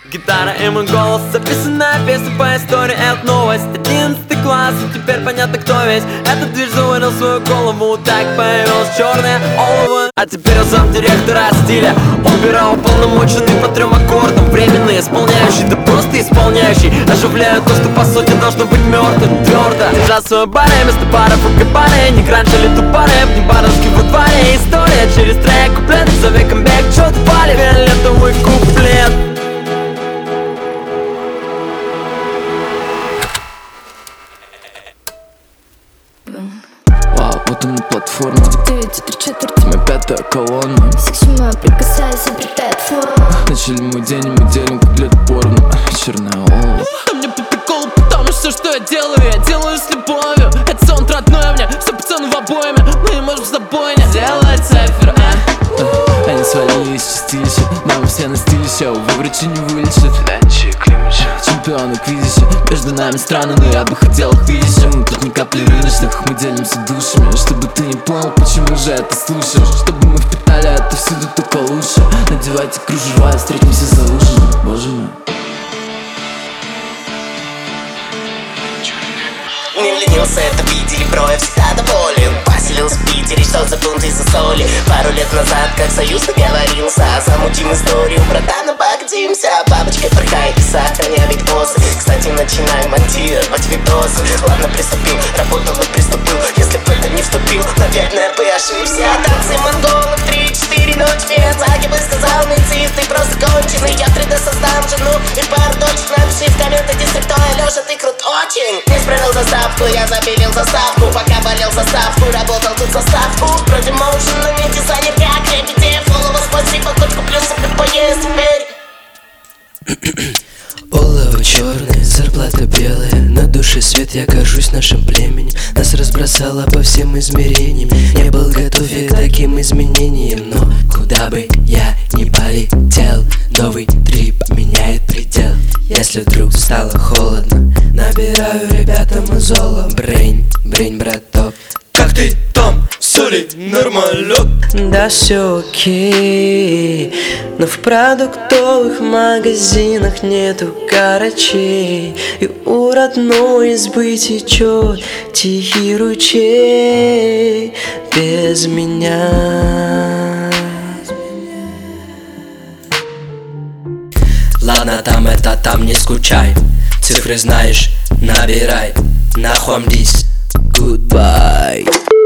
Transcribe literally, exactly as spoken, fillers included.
Гитара и мой голос, записанная песня по истории, это новость. Одиннадцатый класс, и теперь понятно, кто весь этот движ заварил свою голову. Так появилась черная олово. А теперь я зам директора стиля. Убирал уполномоченный по трем аккордам. Временно исполняющий, да просто исполняющий. Оживляю то, что по сути должно быть мертвым. Твердо держа свое баре, вместо баров и кабаре. Не кранч или тупореп, не баровский во дворе. История через трек, куплет, за веком бег. Чё ты пали, фиолетовый куплет. Вау, вот она платформа. девять и три четверти. Моя пятая колонна. Сексуально прикасаясь, обретает форму. Начали мы день, и мы делим куплет порно. Черная олова. Да мне по приколу, потому что что я делаю, я делаю с любовью. Это саунд родной мне, все пацаны в обойме. Мы не можем с тобой не делать цифр, а? Они свалились в чистилище, нам все на стилище. Увы, врачи не вылечат. Лянчи, климачи, чемпионы квизище. Между нами страны, но я бы хотел их видеть. Мы тут ни капли рыночных, мы делимся душами. Чтобы ты не понял, почему же это слушаешь. Чтобы мы впитали это всюду только лучше. Надевайте кружева и встретимся за ужином. Боже мой. Не ленился, это видели, бро, я всегда доволен. Поселился в Питере, что за бунт из-за соли. Пару лет назад, как союз договорился, замутим историю, братан, обогатимся. Бабочкой порхай и сохраняй видосы. Кстати, начинай монтировать видосы. Ладно, приступил, работал и приступил. Если бы это не вступил, наверное, бы ошибся. Танцы монголов, три-четыре ночи вверх. Загибы сказал, мецис, ты просто конченый. Я три дэ создам жену и пару дочек. Напиши в комментах, дистриктой, Леша, ты крут очень. Не справил заставку, я забилил заставку. Пока болел заставку, работал тут заставку. Вроде моушен, но не дизайнер, как репетир. Фоллово, спасибо, хоть куплю себе поесть теперь. Олово черное, зарплата белая. На душе свет, я горжусь нашим племенем. Нас разбросало по всем измерениям. Не был готов я к таким изменениям. Но куда бы я ни полетел, новый трип меняет предел. Если вдруг стало холодно, набираю ребятам мозола. Брейн, брейн, браток. Как ты там? Все ли нормально? Да все окей, но в продуктовых магазинах нету карачей. И у родной избы течет тихий ручей без меня. Ладно, там это там, не скучай. Цифры знаешь, набирай. Нахуй дис, goodbye.